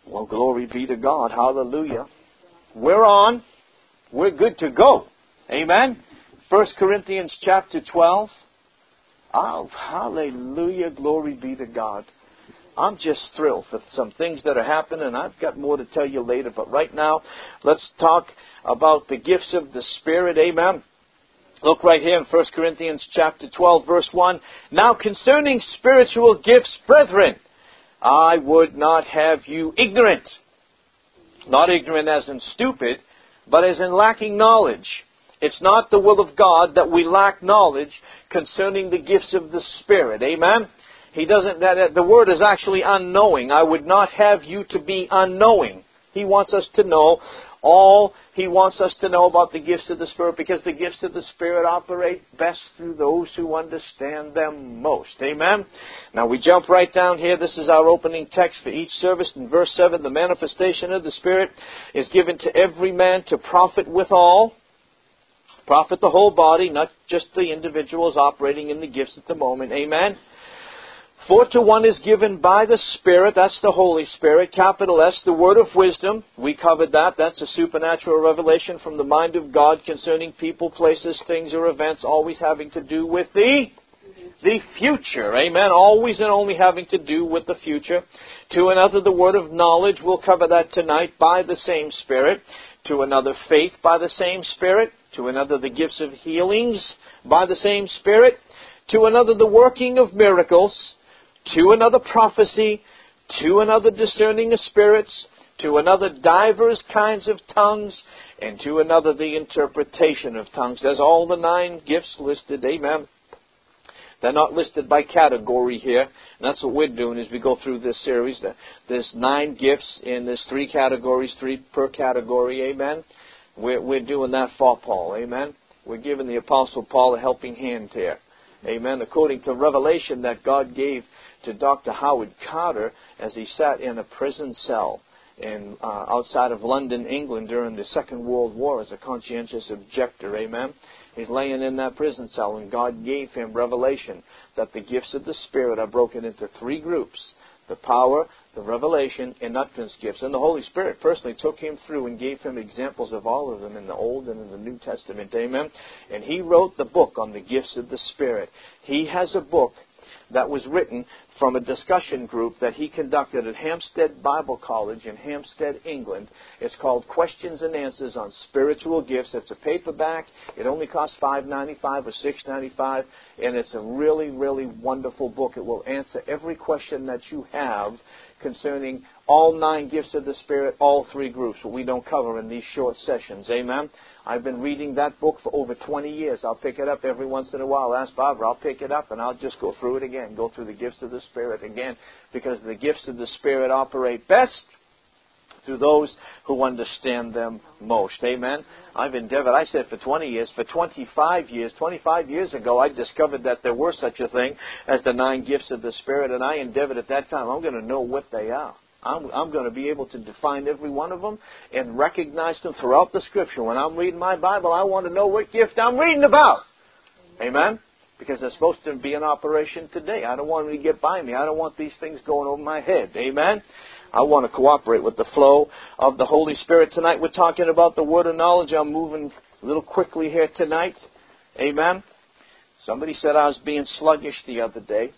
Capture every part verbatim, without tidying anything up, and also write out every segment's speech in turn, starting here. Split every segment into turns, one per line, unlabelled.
Well, glory be to God. Hallelujah. We're on. We're good to go. Amen. First Corinthians chapter twelve. Oh, hallelujah. Glory be to God. I'm just thrilled for some things that are happening. I've got more to tell you later. But right now, let's talk about the gifts of the Spirit. Amen. Look right here in First Corinthians chapter twelve, verse one. Now concerning spiritual gifts, brethren, I would not have you ignorant. Not ignorant as in stupid, but as in lacking knowledge. It's not the will of God that we lack knowledge concerning the gifts of the Spirit. Amen? He doesn't, that, the word is actually unknowing. I would not have you to be unknowing. He wants us to know all He wants us to know about the gifts of the Spirit, because the gifts of the Spirit operate best through those who understand them most. Amen? Now we jump right down here. This is our opening text for each service. In verse seven, the manifestation of the Spirit is given to every man to profit withal. Profit the whole body, not just the individuals operating in the gifts at the moment. Amen? For to one is given by the Spirit, that's the Holy Spirit, capital S, the word of wisdom. We covered that. That's a supernatural revelation from the mind of God concerning people, places, things, or events, always having to do with the, the future. Amen. Always and only having to do with the future. To another, the word of knowledge. We'll cover that tonight, by the same Spirit. To another, faith by the same Spirit. To another, the gifts of healings by the same Spirit. To another, the working of miracles. To another, prophecy. To another, discerning of spirits. To another, divers kinds of tongues. And to another, the interpretation of tongues. There's all the nine gifts listed. Amen. They're not listed by category here. And that's what we're doing as we go through this series. There's nine gifts, and there's three categories, three per category. Amen. We're, we're doing that for Paul. Amen. We're giving the Apostle Paul a helping hand here. Amen. According to revelation that God gave to Doctor Howard Carter as he sat in a prison cell in uh, outside of London, England during the Second World War as a conscientious objector. Amen. He's laying in that prison cell, and God gave him revelation that the gifts of the Spirit are broken into three groups. The power, the revelation, and utterance gifts. And the Holy Spirit personally took him through and gave him examples of all of them in the Old and in the New Testament. Amen. And he wrote the book on the gifts of the Spirit. He has a book that was written from a discussion group that he conducted at Hampstead Bible College in Hampstead, England. It's called Questions and Answers on Spiritual Gifts. It's a paperback. It only costs five dollars and ninety-five cents or six dollars and ninety-five cents, and it's a really, really wonderful book. It will answer every question that you have concerning all nine gifts of the Spirit, all three groups, what we don't cover in these short sessions. Amen? I've been reading that book for over twenty years. I'll pick it up every once in a while. Ask Barbara, I'll pick it up and I'll just go through it again, go through the gifts of the Spirit again, because the gifts of the Spirit operate best through those who understand them most. Amen? I've endeavored, I said for twenty years, for twenty-five years, twenty-five years ago, I discovered that there were such a thing as the nine gifts of the Spirit, and I endeavored at that time, I'm going to know what they are. I'm, I'm going to be able to define every one of them and recognize them throughout the Scripture. When I'm reading my Bible, I want to know what gift I'm reading about. Amen? Because they're supposed to be in operation today. I don't want them to get by me. I don't want these things going over my head. Amen? I want to cooperate with the flow of the Holy Spirit. Tonight we're talking about the word of knowledge. I'm moving a little quickly here tonight. Amen? Somebody said I was being sluggish the other day.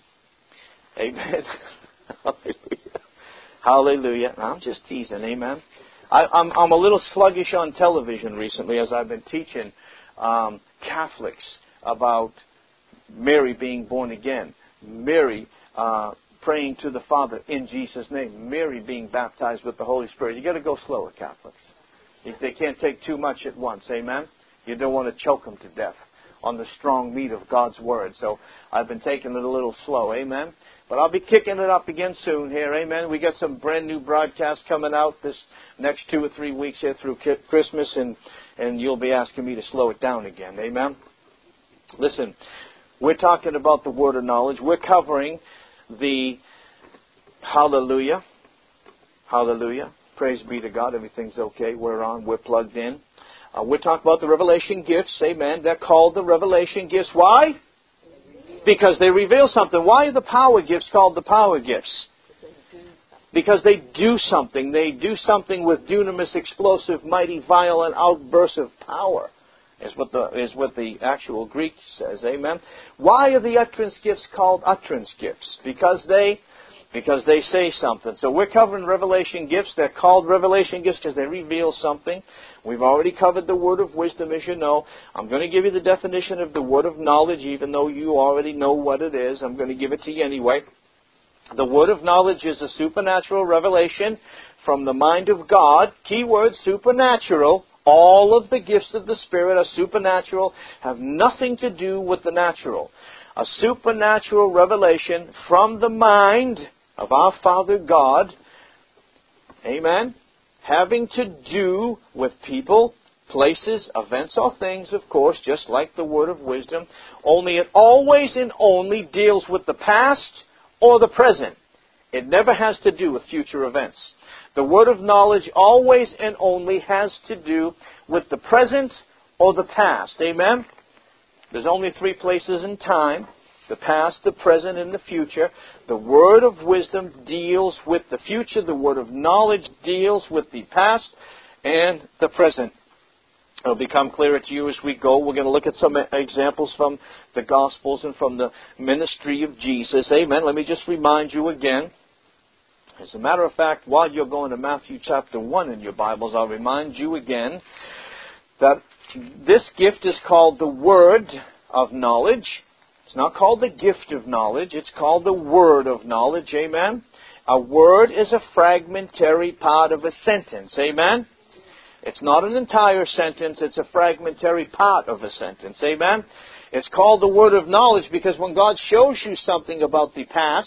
Amen? Hallelujah. Hallelujah. I'm just teasing. Amen? I, I'm, I'm a little sluggish on television recently as I've been teaching um, Catholics about Mary being born again. Mary uh, praying to the Father in Jesus' name. Mary being baptized with the Holy Spirit. You've got to go slower, Catholics. They can't take too much at once. Amen? You don't want to choke them to death on the strong meat of God's Word. So I've been taking it a little slow. Amen? But I'll be kicking it up again soon here. Amen? We got some brand new broadcasts coming out this next two or three weeks here through Christmas, and, and you'll be asking me to slow it down again. Amen? Listen, we're talking about the word of knowledge. We're covering the hallelujah. Hallelujah. Praise be to God. Everything's okay. We're on. We're plugged in. Uh, we're talking about the revelation gifts. Amen. They're called the revelation gifts. Why? Because they reveal something. Why are the power gifts called the power gifts? because they do something. They do something with dunamis, explosive, mighty, violent outbursts of power, is what the is what the actual Greek says. Amen. Why are the utterance gifts called utterance gifts? Because they because they say something. So we're covering revelation gifts. They're called revelation gifts because they reveal something. We've already covered the word of wisdom, as you know. I'm going to give you the definition of the word of knowledge, even though you already know what it is. I'm going to give it to you anyway. The word of knowledge is a supernatural revelation from the mind of God. Key word, supernatural. All of the gifts of the Spirit are supernatural, have nothing to do with the natural. A supernatural revelation from the mind of our Father God, amen, having to do with people, places, events, or things, of course, just like the word of wisdom, only it always and only deals with the past or the present. It never has to do with future events. The word of knowledge always and only has to do with the present or the past. Amen? There's only three places in time: the past, the present, and the future. The word of wisdom deals with the future. The word of knowledge deals with the past and the present. It'll become clearer to you as we go. We're going to look at some examples from the Gospels and from the ministry of Jesus. Amen. Let me just remind you again. As a matter of fact, while you're going to Matthew chapter one in your Bibles, I'll remind you again that this gift is called the word of knowledge. It's not called the gift of knowledge. It's called the word of knowledge. Amen. A word is a fragmentary part of a sentence. Amen. It's not an entire sentence. It's a fragmentary part of a sentence. Amen. It's called the word of knowledge because when God shows you something about the past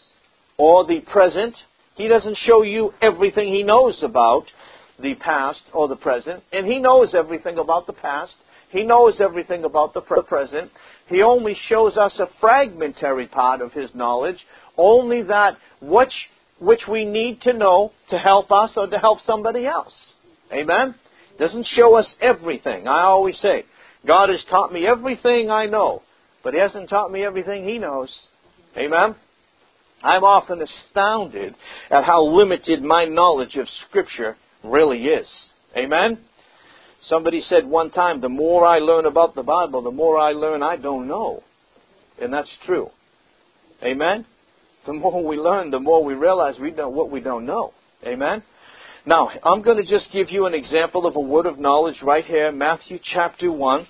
or the present, He doesn't show you everything He knows about the past or the present. And He knows everything about the past. He knows everything about the present. He only shows us a fragmentary part of His knowledge, only that which, which we need to know to help us or to help somebody else. Amen? Doesn't show us everything. I always say, God has taught me everything I know, but He hasn't taught me everything He knows. Amen? I'm often astounded at how limited my knowledge of Scripture really is. Amen? Somebody said one time, the more I learn about the Bible, the more I learn I don't know. And that's true. Amen? The more we learn, the more we realize we know what we don't know. Amen? Now, I'm going to just give you an example of a word of knowledge right here, Matthew chapter one.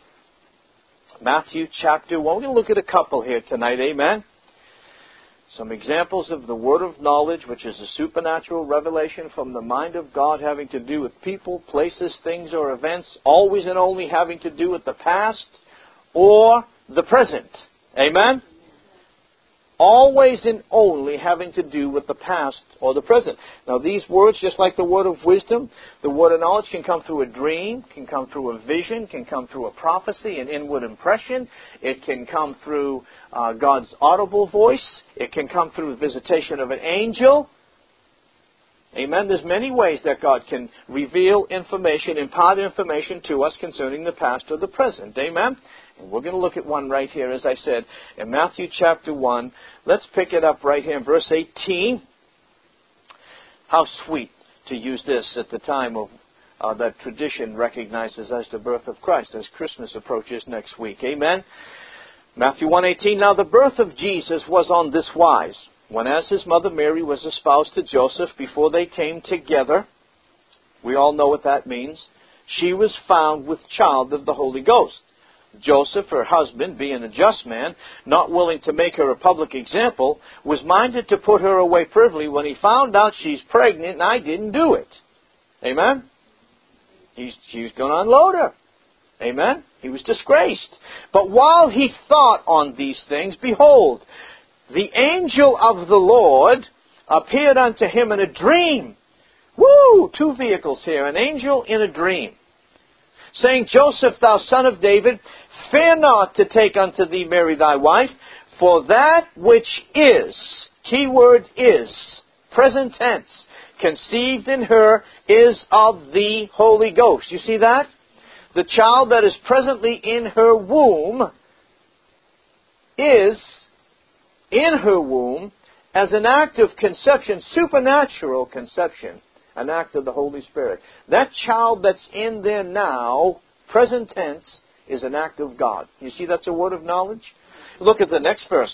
Matthew chapter one. We're going to look at a couple here tonight. Amen? Some examples of the word of knowledge, which is a supernatural revelation from the mind of God having to do with people, places, things, or events, always and only having to do with the past or the present. Amen? Always and only having to do with the past or the present. Now these words, just like the word of wisdom, the word of knowledge can come through a dream, can come through a vision, can come through a prophecy, an inward impression. It can come through uh, God's audible voice. It can come through the visitation of an angel. Amen. There's many ways that God can reveal information, impart information to us concerning the past or the present. Amen. And we're going to look at one right here, as I said, in Matthew chapter one. Let's pick it up right here in verse eighteen. How sweet to use this at the time of uh, that tradition recognizes as the birth of Christ, as Christmas approaches next week. Amen. Matthew one eighteen. Now the birth of Jesus was on this wise. When as his mother Mary was espoused to Joseph, before they came together, we all know what that means, she was found with child of the Holy Ghost. Joseph, her husband, being a just man, not willing to make her a public example, was minded to put her away privily when he found out she's pregnant and I didn't do it. Amen? He's, he was going to unload her. Amen? He was disgraced. But while he thought on these things, behold, the angel of the Lord appeared unto him in a dream. Woo! Two vehicles here. An angel in a dream. Saying, Joseph, thou son of David, fear not to take unto thee Mary thy wife, for that which is, key word is, present tense, conceived in her is of the Holy Ghost. You see that? The child that is presently in her womb is in her womb as an act of conception, supernatural conception, an act of the Holy Spirit. That child that's in there now, present tense, is an act of God. You see that's a word of knowledge? Look at the next verse.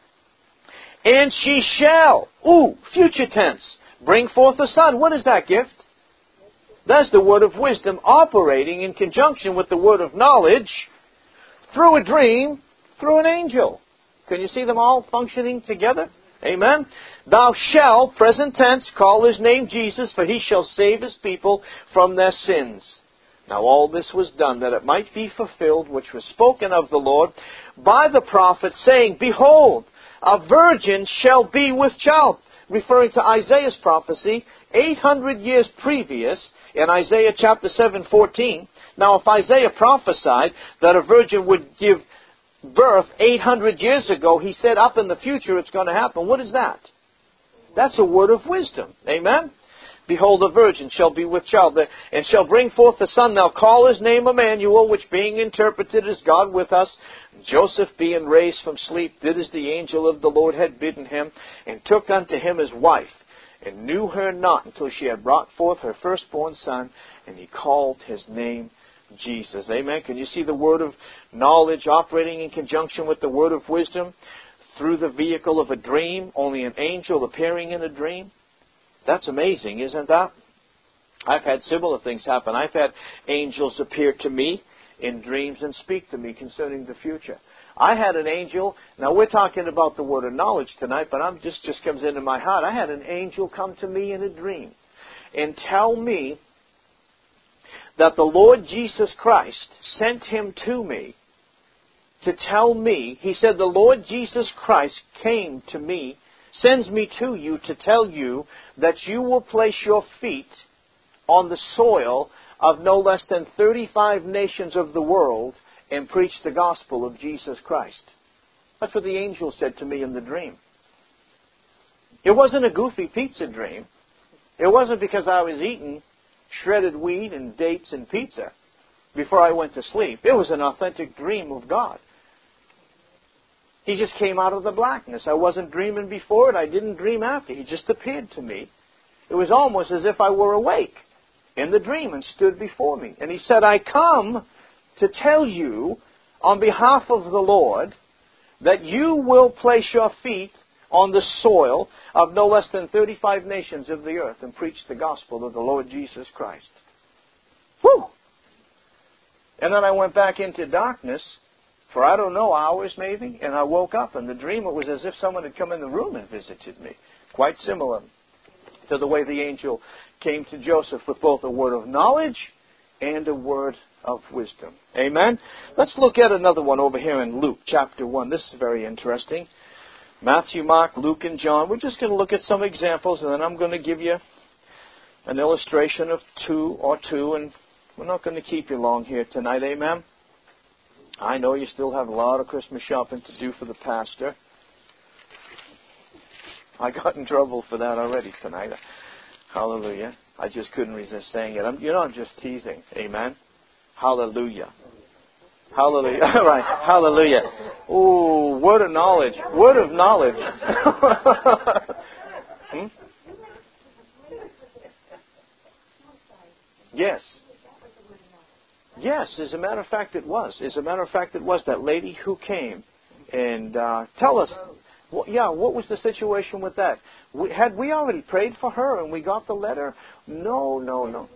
And she shall, ooh, future tense, bring forth a son. What is that gift? That's the word of wisdom operating in conjunction with the word of knowledge through a dream, through an angel. Can you see them all functioning together? Amen. Thou shalt, present tense, call his name Jesus, for he shall save his people from their sins. Now all this was done that it might be fulfilled, which was spoken of the Lord by the prophet, saying, Behold, a virgin shall be with child. Referring to Isaiah's prophecy, eight hundred years previous, in Isaiah chapter seven, fourteen. Now if Isaiah prophesied that a virgin would give birth eight hundred years ago, he said up in the future it's going to happen. What is that? That's a word of wisdom. Amen? Behold, a virgin shall be with child, and shall bring forth a son. They'll call his name Emmanuel, which being interpreted is God with us. Joseph, being raised from sleep, did as the angel of the Lord had bidden him, and took unto him his wife, and knew her not until she had brought forth her firstborn son, and he called his name Jesus. Amen. Can you see the word of knowledge operating in conjunction with the word of wisdom through the vehicle of a dream, only an angel appearing in a dream? That's amazing, isn't that? I've had similar things happen. I've had angels appear to me in dreams and speak to me concerning the future. I had an angel, now we're talking about the word of knowledge tonight, but I'm just, just comes into my heart. I had an angel come to me in a dream and tell me that the Lord Jesus Christ sent him to me to tell me, he said, the Lord Jesus Christ came to me, sends me to you to tell you that you will place your feet on the soil of no less than thirty-five nations of the world and preach the gospel of Jesus Christ. That's what the angel said to me in the dream. It wasn't a goofy pizza dream. It wasn't because I was eating shredded wheat and dates and pizza before I went to sleep. It was an authentic dream of God. He just came out of the blackness. I wasn't dreaming before it. I didn't dream after. He just appeared to me. It was almost as if I were awake in the dream and stood before me. And he said, I come to tell you on behalf of the Lord that you will place your feet on the soil of no less than thirty-five nations of the earth and preach the gospel of the Lord Jesus Christ. Whew! And then I went back into darkness for, I don't know, hours maybe, and I woke up. And the dream, it was as if someone had come in the room and visited me. Quite similar to the way the angel came to Joseph with both a word of knowledge and a word of wisdom. Amen? Let's look at another one over here in Luke chapter one. This is very interesting. Matthew, Mark, Luke, and John. We're just going to look at some examples, and then I'm going to give you an illustration of two or two, and we're not going to keep you long here tonight. Amen? I know you still have a lot of Christmas shopping to do for the pastor. I got in trouble for that already tonight. Hallelujah. I just couldn't resist saying it. I'm, you know, I'm just teasing. Amen? Hallelujah. Hallelujah. All right. Hallelujah. Ooh, word of knowledge. Word of knowledge. hmm? Yes. Yes, as a matter of fact it was. As a matter of fact it was. That lady who came and uh, tell us, well, yeah, what was the situation with that? We, had we already prayed for her and we got the letter? No, no, no.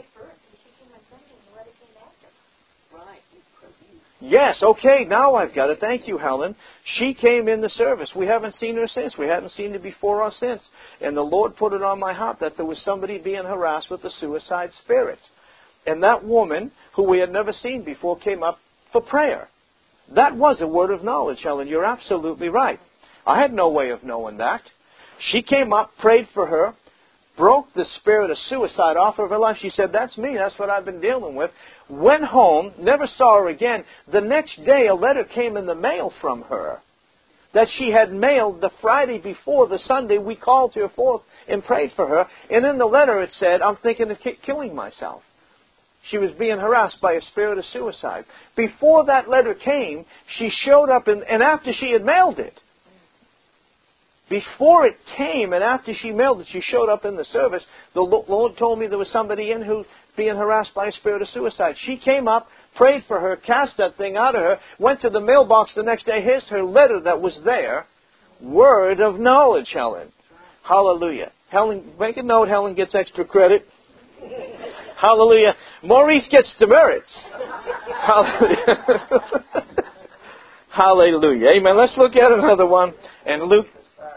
Yes, okay, now I've got it. Thank you, Helen. She came in the service. We haven't seen her since. We hadn't seen her before or since. And the Lord put it on my heart that there was somebody being harassed with a suicide spirit. And that woman, who we had never seen before, came up for prayer. That was a word of knowledge, Helen. You're absolutely right. I had no way of knowing that. She came up, prayed for her, broke the spirit of suicide off of her life. She said, that's me. That's what I've been dealing with. Went home, never saw her again. The next day, a letter came in the mail from her that she had mailed the Friday before the Sunday we called her forth and prayed for her. And in the letter it said, I'm thinking of ki- killing myself. She was being harassed by a spirit of suicide. Before that letter came, she showed up, in, and after she had mailed it, Before it came and after she mailed it, she showed up in the service, the Lord told me there was somebody in who being harassed by a spirit of suicide. She came up, prayed for her, cast that thing out of her, went to the mailbox the next day. Here's her letter that was there. Word of knowledge, Helen. Hallelujah. Helen, make a note, Helen gets extra credit. Hallelujah. Maurice gets demerits. Hallelujah. Hallelujah. Amen. Let's look at another one. And Luke,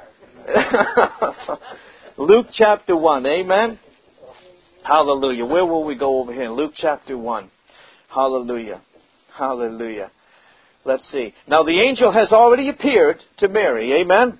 Luke chapter one. Amen. Hallelujah. Where will we go over here? Luke chapter one. Hallelujah. Hallelujah. Let's see. Now the angel has already appeared to Mary. Amen.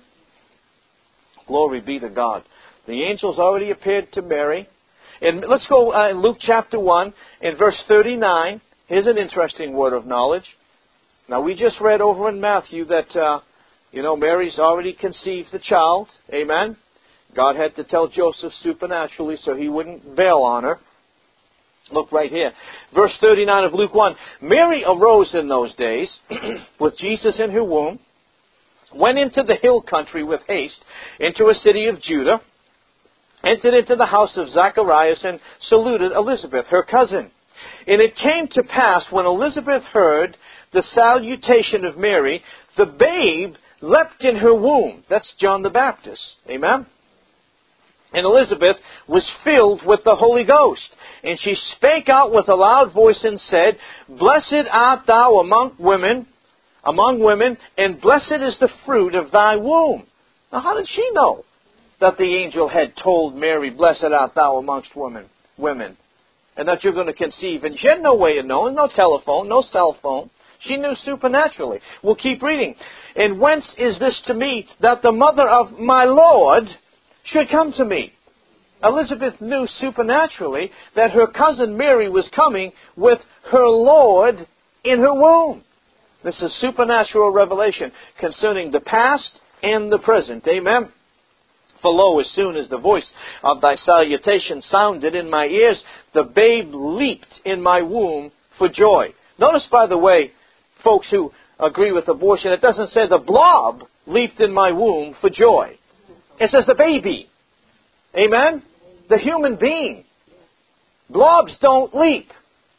Glory be to God. The angel's already appeared to Mary. And let's go uh, in Luke chapter one, in verse thirty-nine. Here's an interesting word of knowledge. Now we just read over in Matthew that, uh, you know, Mary's already conceived the child. Amen. God had to tell Joseph supernaturally so he wouldn't bail on her. Look right here. Verse thirty-nine of Luke one. Mary arose in those days with Jesus in her womb, went into the hill country with haste, into a city of Judah, entered into the house of Zacharias and saluted Elizabeth, her cousin. And it came to pass when Elizabeth heard the salutation of Mary, the babe leapt in her womb. That's John the Baptist. Amen? And Elizabeth was filled with the Holy Ghost. And she spake out with a loud voice and said, Blessed art thou among women, among women, and blessed is the fruit of thy womb. Now how did she know that the angel had told Mary, Blessed art thou amongst women, women, and that you're going to conceive? And she had no way of knowing, no telephone, no cell phone. She knew supernaturally. We'll keep reading. And whence is this to me that the mother of my Lord should come to me? Elizabeth knew supernaturally that her cousin Mary was coming with her Lord in her womb. This is supernatural revelation concerning the past and the present. Amen. For lo, as soon as the voice of thy salutation sounded in my ears, the babe leaped in my womb for joy. Notice, by the way, folks who agree with abortion, it doesn't say the blob leaped in my womb for joy. It says the baby. Amen? The human being. Blobs don't leap.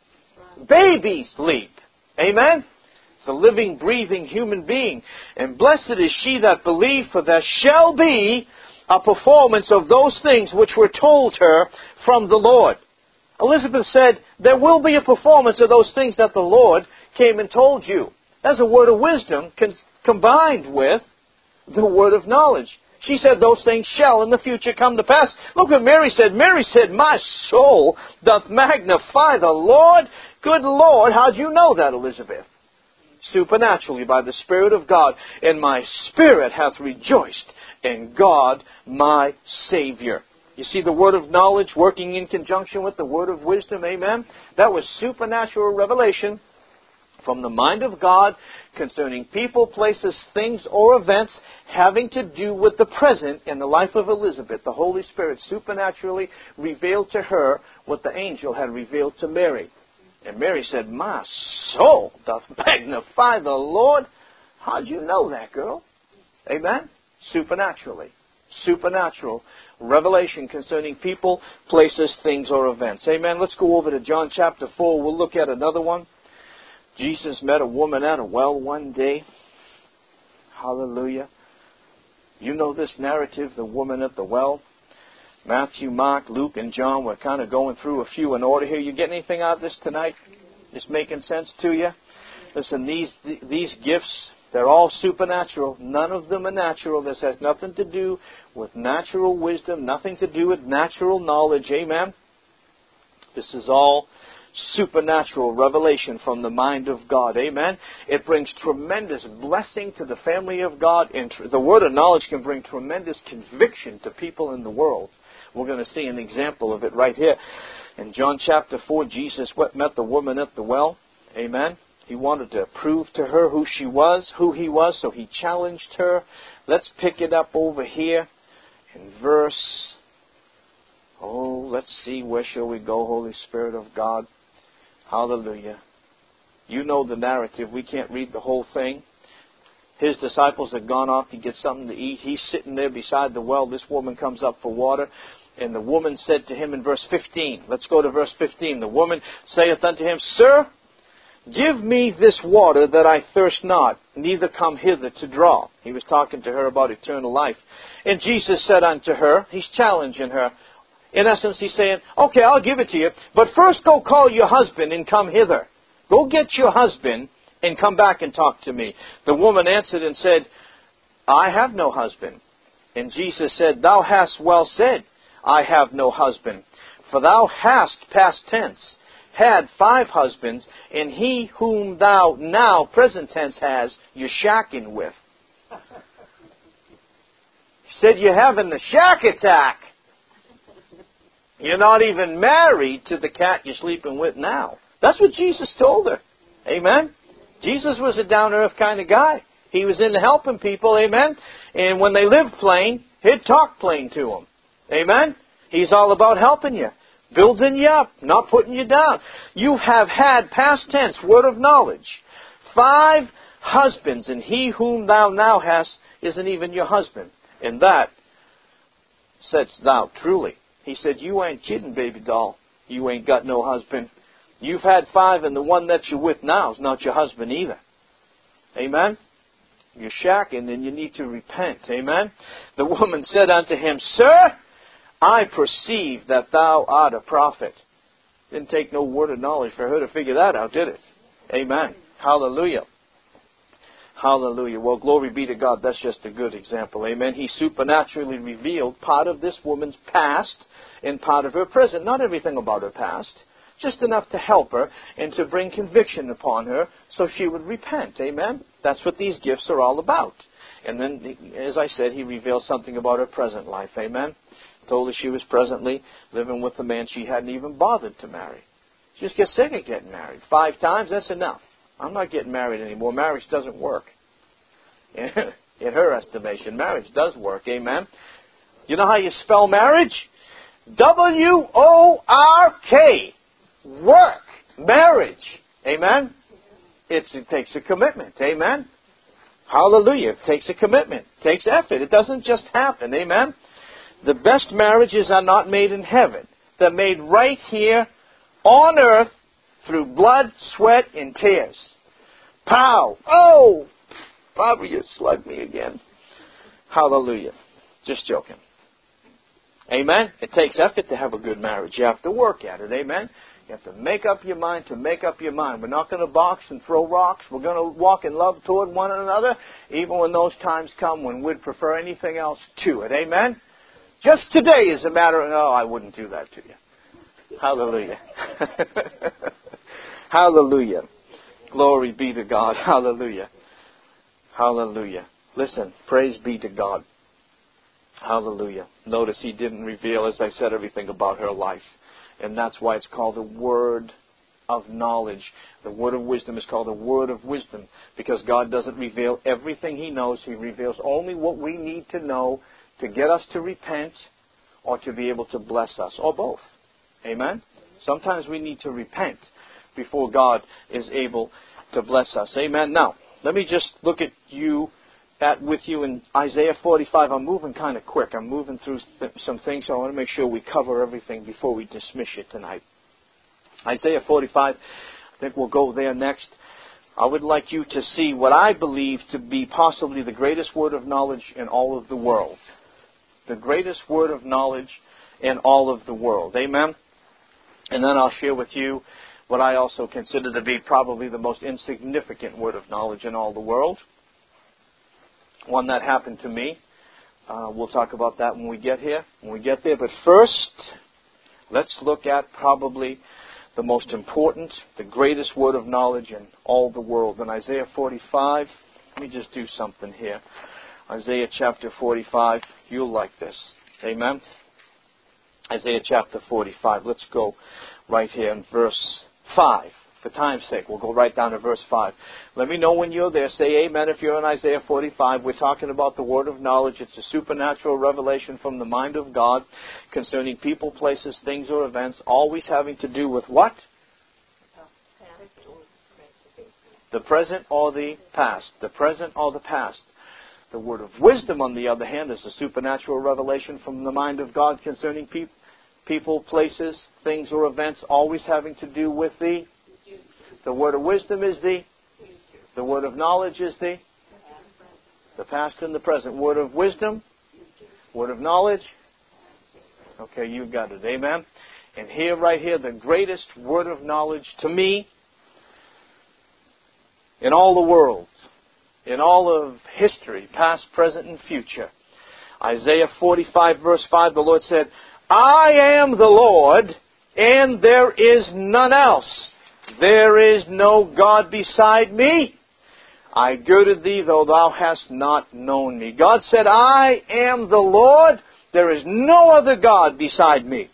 Babies leap. Amen? It's a living, breathing human being. And blessed is she that believed, for there shall be a performance of those things which were told her from the Lord. Elizabeth said, there will be a performance of those things that the Lord came and told you. That's a word of wisdom con- combined with the word of knowledge. She said, those things shall in the future come to pass. Look what Mary said. Mary said, my soul doth magnify the Lord. Good Lord, how'd you know that, Elizabeth? Supernaturally, by the Spirit of God. And my spirit hath rejoiced in God my Savior. You see the word of knowledge working in conjunction with the word of wisdom. Amen? That was supernatural revelation from the mind of God concerning people, places, things, or events having to do with the present in the life of Elizabeth. The Holy Spirit supernaturally revealed to her what the angel had revealed to Mary. And Mary said, my soul doth magnify the Lord. How'd you know that, girl? Amen? Supernaturally. Supernatural revelation concerning people, places, things, or events. Amen? Let's go over to John chapter four. We'll look at another one. Jesus met a woman at a well one day. Hallelujah. You know this narrative, the woman at the well. Matthew, Mark, Luke, and John. We're kind of going through a few in order here. You get anything out of this tonight? Just making sense to you? Listen, these these gifts, they're all supernatural. None of them are natural. This has nothing to do with natural wisdom, nothing to do with natural knowledge. Amen? This is all supernatural revelation from the mind of God. Amen? It brings tremendous blessing to the family of God. And tr- the word of knowledge can bring tremendous conviction to people in the world. We're going to see an example of it right here. In John chapter four, Jesus met the woman at the well. Amen? He wanted to prove to her who she was, who he was, so he challenged her. Let's pick it up over here in verse... Oh, let's see, where shall we go, Holy Spirit of God? Hallelujah. You know the narrative. We can't read the whole thing. His disciples had gone off to get something to eat. He's sitting there beside the well. This woman comes up for water. And the woman said to him in verse fifteen. Let's go to verse fifteen. The woman saith unto him, Sir, give me this water that I thirst not, neither come hither to draw. He was talking to her about eternal life. And Jesus said unto her, he's challenging her. In essence, he's saying, okay, I'll give it to you, but first go call your husband and come hither. Go get your husband and come back and talk to me. The woman answered and said, I have no husband. And Jesus said, Thou hast well said, I have no husband. For thou hast, past tense, had five husbands, and he whom thou now, present tense, has, you're shacking with. He said, you're having the shack attack. You're not even married to the cat you're sleeping with now. That's what Jesus told her. Amen? Jesus was a down-to-earth kind of guy. He was into helping people. Amen? And when they lived plain, he'd talk plain to them. Amen? He's all about helping you. Building you up, not putting you down. You have had, past tense, word of knowledge, five husbands, and he whom thou now hast isn't even your husband. And that saidst thou truly. He said, you ain't kidding, baby doll. You ain't got no husband. You've had five, and the one that you're with now is not your husband either. Amen? You're shacking, and you need to repent. Amen? The woman said unto him, Sir, I perceive that thou art a prophet. Didn't take no word of knowledge for her to figure that out, did it? Amen. Hallelujah. Hallelujah. Well, glory be to God. That's just a good example. Amen. He supernaturally revealed part of this woman's past and part of her present. Not everything about her past. Just enough to help her and to bring conviction upon her so she would repent. Amen. That's what these gifts are all about. And then, as I said, he revealed something about her present life. Amen. Told her she was presently living with a man she hadn't even bothered to marry. She just gets sick of getting married. Five times, that's enough. I'm not getting married anymore. Marriage doesn't work. In her estimation, marriage does work. Amen. You know how you spell marriage? W O R K. Work. Marriage. Amen. It's, it takes a commitment. Amen. Hallelujah. It takes a commitment. It takes effort. It doesn't just happen. Amen. The best marriages are not made in heaven. They're made right here on earth through blood, sweat, and tears. Pow! Oh! Barbara, you slugged me again. Hallelujah. Just joking. Amen? It takes effort to have a good marriage. You have to work at it. Amen? You have to make up your mind to make up your mind. We're not going to box and throw rocks. We're going to walk in love toward one another, even when those times come when we'd prefer anything else to it. Amen? Just today is a matter of, no, I wouldn't do that to you. Hallelujah. Hallelujah. Glory be to God. Hallelujah. Hallelujah. Listen, praise be to God. Hallelujah. Notice he didn't reveal, as I said, everything about her life. And that's why it's called a word of knowledge. The word of wisdom is called a word of wisdom, because God doesn't reveal everything he knows. He reveals only what we need to know to get us to repent or to be able to bless us, or both. Amen? Sometimes we need to repent before God is able to bless us. Amen? Now, let me just look at you, at with you in Isaiah forty-five. I'm moving kind of quick. I'm moving through th- some things, so I want to make sure we cover everything before we dismiss you tonight. Isaiah forty-five, I think we'll go there next. I would like you to see what I believe to be possibly the greatest word of knowledge in all of the world. The greatest word of knowledge in all of the world. Amen? And then I'll share with you what I also consider to be probably the most insignificant word of knowledge in all the world. One that happened to me. Uh, we'll talk about that when we get here, when we get there. But first, let's look at probably the most important, the greatest word of knowledge in all the world. In Isaiah forty-five, let me just do something here. Isaiah chapter forty-five, you'll like this. Amen? Isaiah chapter forty-five. Let's go right here in verse five. For time's sake, we'll go right down to verse five. Let me know when you're there. Say amen if you're in Isaiah forty-five. We're talking about the word of knowledge. It's a supernatural revelation from the mind of God concerning people, places, things, or events, always having to do with what? The present or the past. The present or the past. The word of wisdom, on the other hand, is a supernatural revelation from the mind of God concerning pe- people, places, things, or events, always having to do with the... The word of wisdom is the... The word of knowledge is the... The past and the present. Word of wisdom, word of knowledge. Okay, you got it. Amen. And here, right here, the greatest word of knowledge to me in all the world, in all of history, past, present, and future. Isaiah forty-five, verse five, the Lord said, I am the Lord, and there is none else. There is no God beside me. I girded thee, though thou hast not known me. God said, I am the Lord. There is no other God beside me.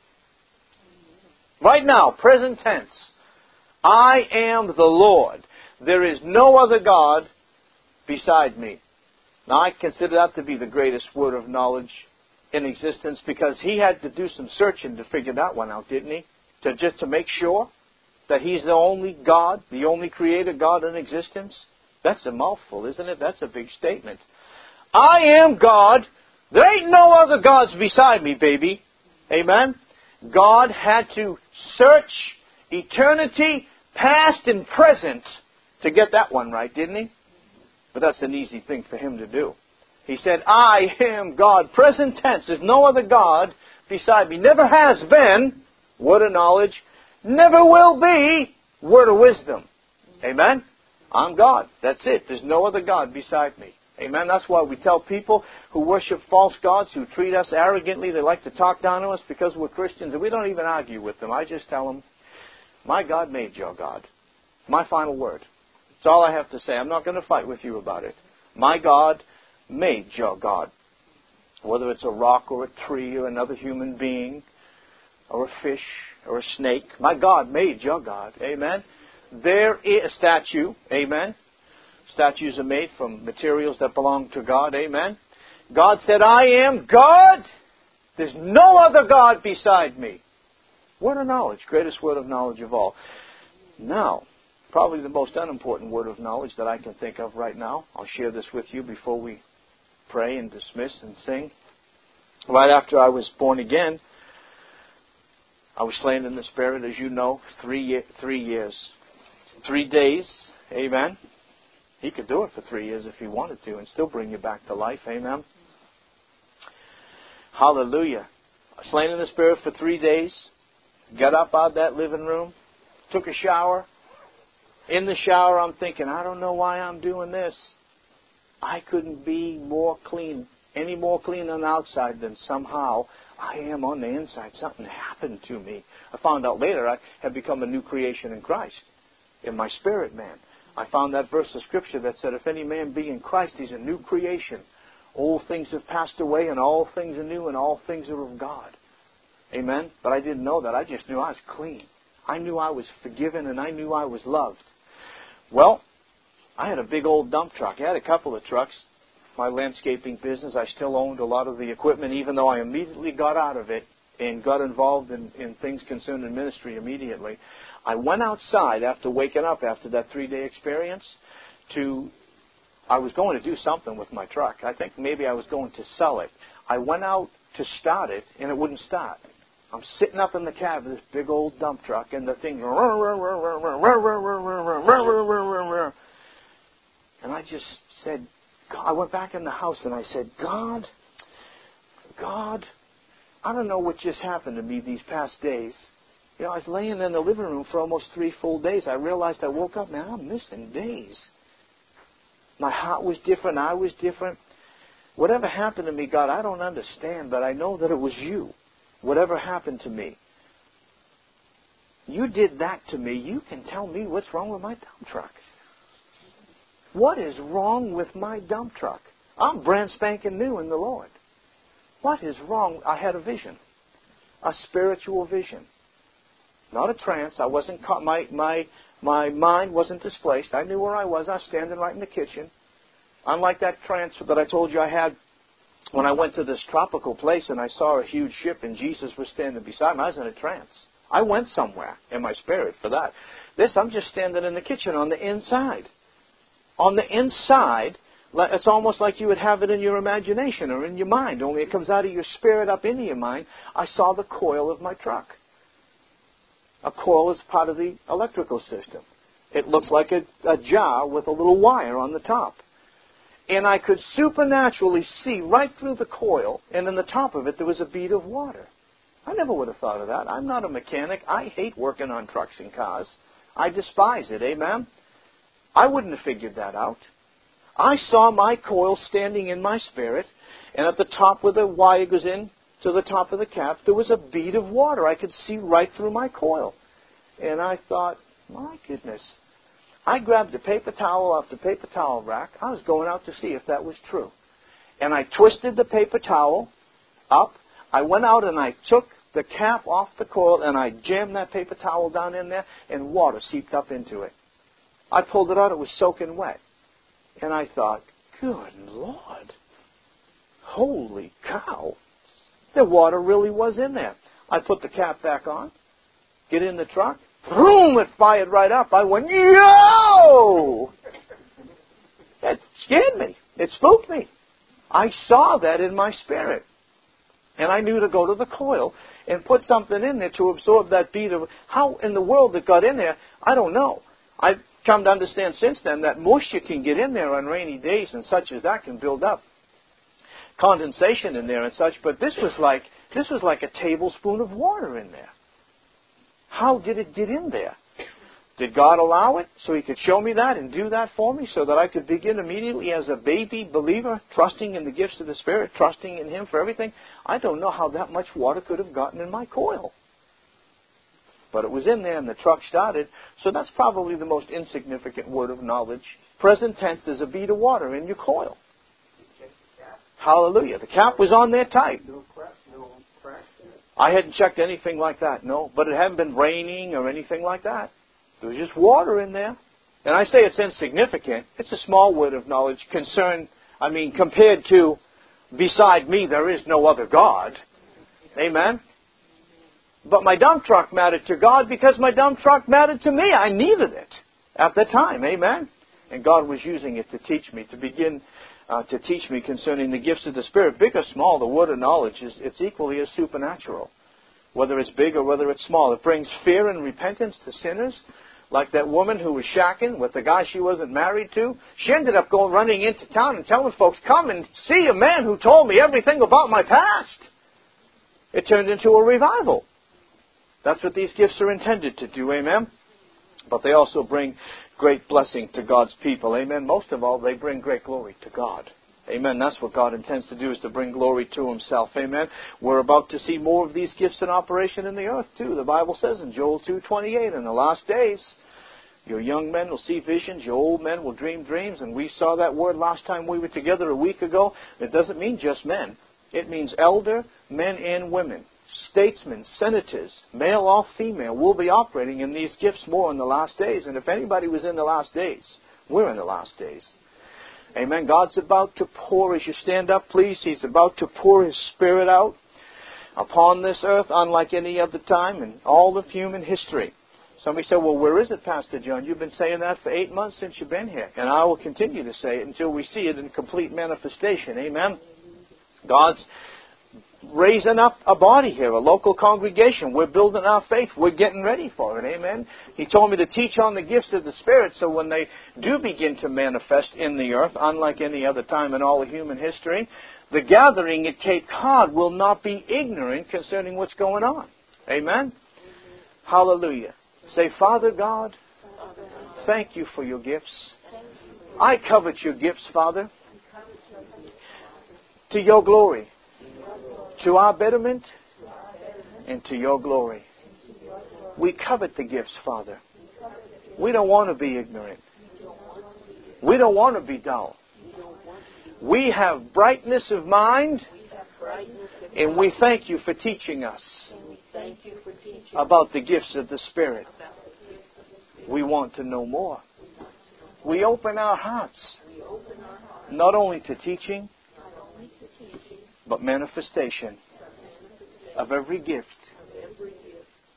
Right now, present tense. I am the Lord. There is no other God beside me. Now, I consider that to be the greatest word of knowledge in existence, because he had to do some searching to figure that one out, didn't he? To just to make sure that he's the only God, the only creator God in existence. That's a mouthful, isn't it? That's a big statement. I am God. There ain't no other gods beside me, baby. Amen? God had to search eternity, past and present, to get that one right, didn't he? But that's an easy thing for him to do. He said, I am God. Present tense. There's no other God beside me. Never has been. Word of knowledge. Never will be. Word of wisdom. Amen? I'm God. That's it. There's no other God beside me. Amen? That's why we tell people who worship false gods, who treat us arrogantly, they like to talk down to us because we're Christians, and we don't even argue with them. I just tell them, my God made your God. My final word. That's all I have to say. I'm not going to fight with you about it. My God made your God. Whether it's a rock or a tree or another human being or a fish or a snake, my God made your God. Amen? There is a statue. Amen? Statues are made from materials that belong to God. Amen? God said, I am God. There's no other God beside me. Word of knowledge. Greatest word of knowledge of all. Now, probably the most unimportant word of knowledge that I can think of right now. I'll share this with you before we pray and dismiss and sing. Right after I was born again, I was slain in the Spirit, as you know, three, year, three years. Three days. Amen. He could do it for three years if he wanted to and still bring you back to life. Amen. Hallelujah. Slain in the Spirit for three days. Got up out of that living room. Took a shower. In the shower, I'm thinking, I don't know why I'm doing this. I couldn't be more clean, any more clean on the outside than somehow I am on the inside. Something happened to me. I found out later I had become a new creation in Christ, in my spirit man. I found that verse of Scripture that said, if any man be in Christ, he's a new creation. Old things have passed away, and all things are new, and all things are of God. Amen? But I didn't know that. I just knew I was clean. I knew I was forgiven, and I knew I was loved. Well, I had a big old dump truck. I had a couple of trucks. My landscaping business, I still owned a lot of the equipment, even though I immediately got out of it and got involved in, in things concerning ministry immediately. I went outside after waking up after that three-day experience to, I was going to do something with my truck. I think maybe I was going to sell it. I went out to start it, and it wouldn't start. I'm sitting up in the cab of this big old dump truck, and the thing, and I just said, I went back in the house and I said, God, God, I don't know what just happened to me these past days. You know, I was laying in the living room for almost three full days. I realized I woke up, man, I'm missing days. My heart was different. I was different. Whatever happened to me, God, I don't understand, but I know that it was you. Whatever happened to me. You did that to me. You can tell me what's wrong with my dump truck. What is wrong with my dump truck? I'm brand spanking new in the Lord. What is wrong? I had a vision. A spiritual vision. Not a trance. I wasn't caught. My, my, my mind wasn't displaced. I knew where I was. I was standing right in the kitchen. Unlike that trance that I told you I had when I went to this tropical place and I saw a huge ship and Jesus was standing beside me. I was in a trance. I went somewhere in my spirit for that. This, I'm just standing in the kitchen on the inside. On the inside, it's almost like you would have it in your imagination or in your mind, only it comes out of your spirit up into your mind. I saw the coil of my truck. A coil is part of the electrical system. It looks like a, a jar with a little wire on the top. And I could supernaturally see right through the coil, and in the top of it there was a bead of water. I never would have thought of that. I'm not a mechanic. I hate working on trucks and cars. I despise it, amen? I wouldn't have figured that out. I saw my coil standing in my spirit, and at the top where the wire goes in to the top of the cap, there was a bead of water. I could see right through my coil. And I thought, my goodness. I grabbed the paper towel off the paper towel rack. I was going out to see if that was true. And I twisted the paper towel up. I went out and I took the cap off the coil and I jammed that paper towel down in there, and water seeped up into it. I pulled it out. It was soaking wet. And I thought, good Lord, holy cow, the water really was in there. I put the cap back on, get in the truck, boom, it fired right up. I went, yo! It scared me. It spooked me. I saw that in my spirit. And I knew to go to the coil and put something in there to absorb that bead of... How in the world it got in there, I don't know. I've come to understand since then that moisture can get in there on rainy days and such as that can build up condensation in there and such. But this was like this was like a tablespoon of water in there. How did it get in there? Did God allow it so He could show me that and do that for me so that I could begin immediately as a baby believer, trusting in the gifts of the Spirit, trusting in Him for everything? I don't know how that much water could have gotten in my coil. But it was in there and the truck started, so that's probably the most insignificant word of knowledge. Present tense, there's a bead of water in your coil. Hallelujah. The cap was on there tight.
No crack, no cracks in it.
I hadn't checked anything like that, no. But it hadn't been raining or anything like that. There was just water in there. And I say it's insignificant. It's a small word of knowledge concerned, I mean, compared to, beside me there is no other God. Amen? But my dump truck mattered to God because my dump truck mattered to me. I needed it at the time. Amen? And God was using it to teach me, to begin uh, to teach me concerning the gifts of the Spirit. Big or small, the word of knowledge is it's equally as supernatural. Whether it's big or whether it's small. It brings fear and repentance to sinners. Like that woman who was shacking with the guy she wasn't married to. She ended up going running into town and telling folks, come and see a man who told me everything about my past. It turned into a revival. That's what these gifts are intended to do, amen? But they also bring great blessing to God's people, amen? Most of all, they bring great glory to God. Amen. That's what God intends to do, is to bring glory to Himself. Amen. We're about to see more of these gifts in operation in the earth, too. The Bible says in Joel two twenty-eight, in the last days, your young men will see visions, your old men will dream dreams. And we saw that word last time we were together a week ago. It doesn't mean just men. It means elder, men and women, statesmen, senators, male or female, will be operating in these gifts more in the last days. And if anybody was in the last days, we're in the last days. Amen. God's about to pour, as you stand up, please, He's about to pour His Spirit out upon this earth, unlike any other time in all of human history. Somebody said, well, where is it, Pastor John? You've been saying that for eight months since you've been here. And I will continue to say it until we see it in complete manifestation. Amen. God's raising up a body here, a local congregation. We're building our faith. We're getting ready for it. Amen. He told me to teach on the gifts of the Spirit, so when they do begin to manifest in the earth, unlike any other time in all of human history, the gathering at Cape Cod will not be ignorant concerning what's going on. Amen. Hallelujah. Say, Father God, thank you for your gifts. I covet your gifts, Father, to your glory, to our betterment, and to your glory. We covet the gifts, Father. We don't want to be ignorant. We don't want to be dull. We have brightness of mind, and we thank you for teaching us about the gifts of the Spirit. We want to know more. We open our hearts, not only to teaching, but manifestation of every gift.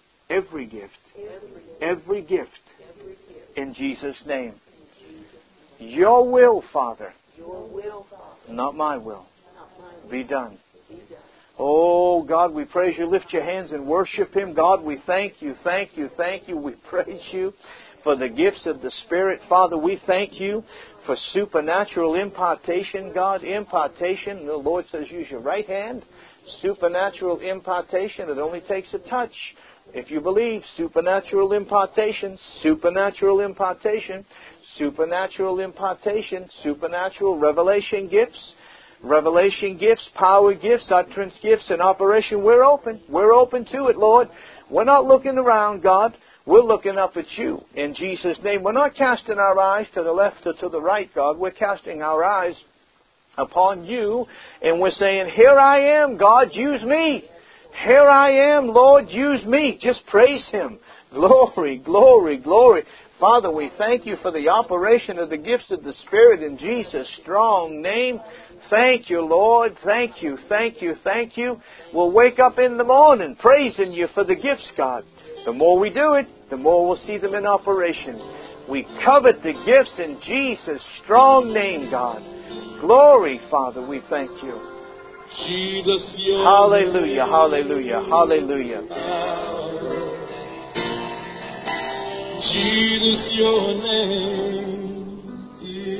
Every gift. Every gift. In Jesus' name. Your will, Father.
Your will, Father.
Not my will.
Not my will.
Be done.
Be done.
Oh, God, we praise you. Lift your hands and worship Him. God, we thank you, thank you, thank you. We praise you for the gifts of the Spirit. Father, we thank you for supernatural impartation, God. Impartation. The Lord says use your right hand. Supernatural impartation. It only takes a touch. If you believe, supernatural impartation, supernatural impartation, supernatural impartation, supernatural revelation gifts, revelation gifts, power gifts, utterance gifts, and operation. We're open. We're open to it, Lord. We're not looking around, God. We're looking up at you in Jesus' name. We're not casting our eyes to the left or to the right, God. We're casting our eyes upon you, and we're saying, here I am, God, use me. Here I am, Lord, use me. Just praise Him. Glory, glory, glory. Father, we thank you for the operation of the gifts of the Spirit in Jesus' strong name. Thank you, Lord. Thank you, thank you, thank you. We'll wake up in the morning praising you for the gifts, God. The more we do it, the more we'll see them in operation. We covet the gifts in Jesus' strong name, God. Glory, Father, we thank you.
Jesus, your
Hallelujah, hallelujah, hallelujah.
Jesus, your name.